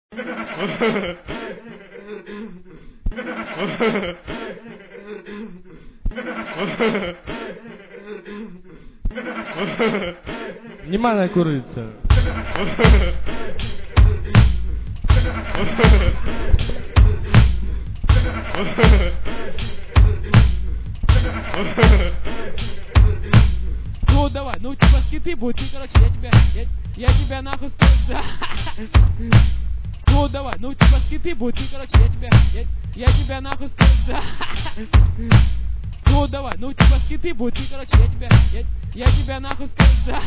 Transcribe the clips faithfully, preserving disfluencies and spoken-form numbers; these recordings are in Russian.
Внимание, курица. Ну давай, ну типа скиты будут, и короче, я тебя, я, я тебя нахуй скажу, да. Ну давай, ну типа скиты будут, и короче, я тебя, я, я тебя нахуй скажу, да. Ну давай, ну типа скиты будут, и короче, я тебя, я, я тебя нахуй скажу, да.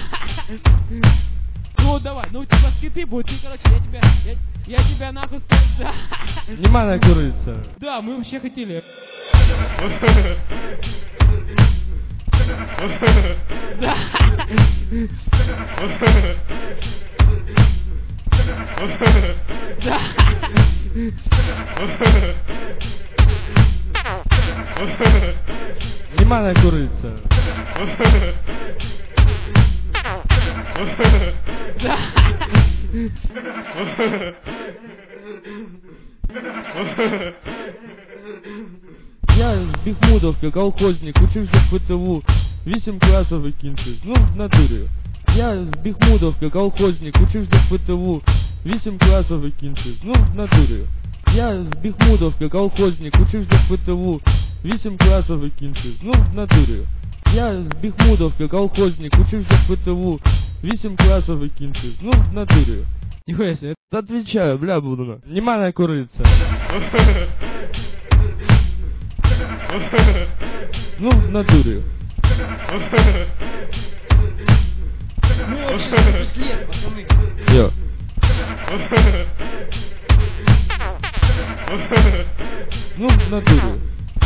Ну давай, ну типа скиты будут, и короче, я тебя, я, я тебя нахуй скажу, да. Внимание, курица. Да, мы вообще хотели. Да. Да. Внимание, курица. Да. Я з Бехмутовки, колхозник, учився в ПТУ, вісім класів закінчив, ну в натурі. Я з Бехмутовки, колхозник, учився в ПТУ, вісім класів закінчив, ну в натурі. Я з Бехмутовки, колхозник, учився в ПТУ, вісім класів закінчив, ну в натурі. Я з Бехмутовки, колхозник, учився в ПТУ, вісім класів закінчив, ну в натурі. Нихуя себе, отвечаю, бля, буду на. Внимание, курица. Ну, в натуре. Мы вообще без лет, пацаны. Йо. Ну, в натуре.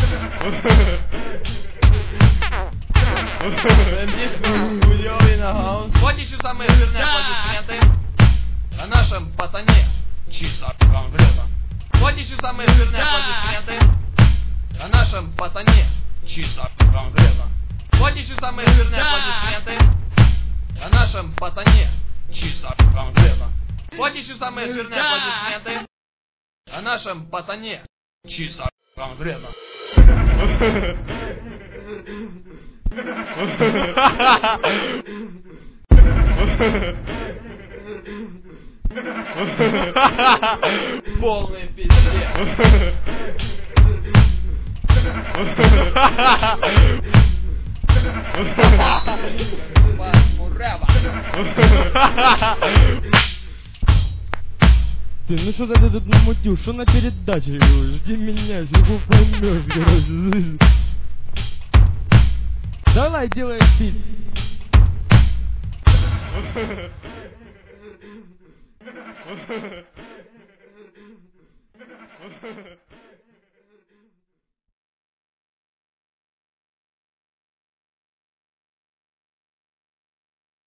Вот еще самые жирные аплодисменты о нашем пацане чисто конкретно. Вот еще самые жирные аплодисменты о нашем пацане чисто конкретно. Вот еще самые жирные аплодисменты о нашем пацане чисто конкретно. Вот еще самые жирные аплодисменты о нашем пацане чисто конкретно. Полный пиздец. Ты, ну что ты тут намутил? Что на передаче? Жди меня, чего поймешь, короче. Давай, делай бит. Ha ha ha.